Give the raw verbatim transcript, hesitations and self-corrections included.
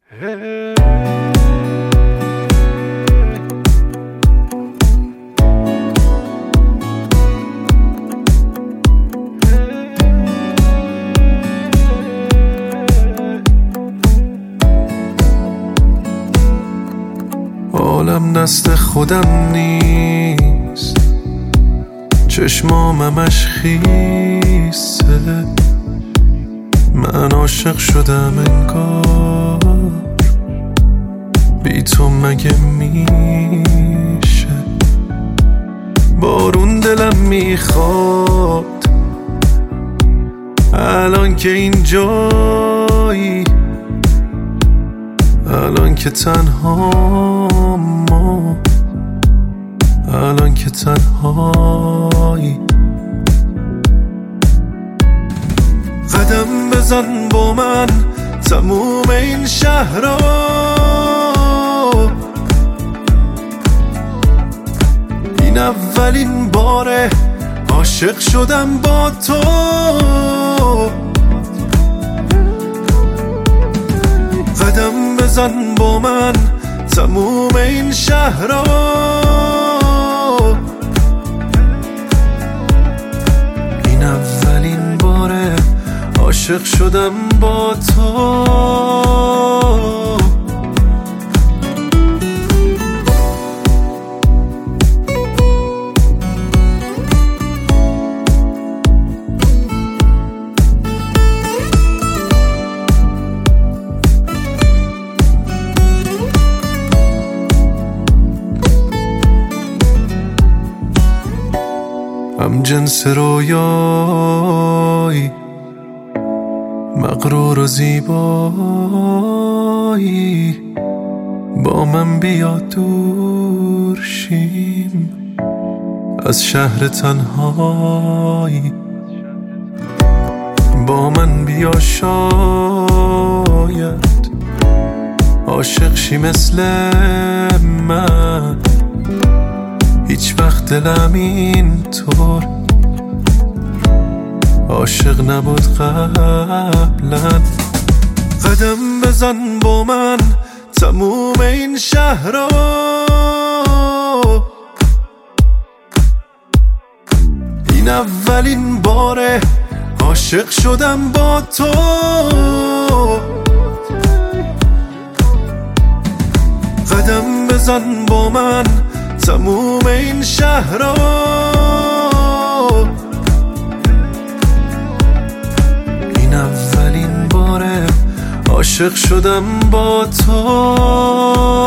عالم دست خودم نیست، چشمامش خیسه، من عاشق شدم انگار، بی تو مگه میشه؟ بارون دلم میخواد الان که اینجایی، الان که تنها ما، الان که تنهایی. قدم بزن با من تموم این شهر رو، این اولین باره عاشق شدم با تو. قدم بزن با من تموم این شهر رو، این اولین باره عاشق شدم با تو. هم جنس رویایی، مغرور و زیبایی، با من بیا دور شیم از شهر تنهایی. با من بیا شاید عاشق شی مثل من، هیچ وقت دلم اینطور عاشق نبود قبلا. قدم بزن با من تموم این شهر رو، این اولین باره عاشق شدم با تو. قدم بزن با من تموم این شهر رو، این اولین باره عاشق شدم با تو.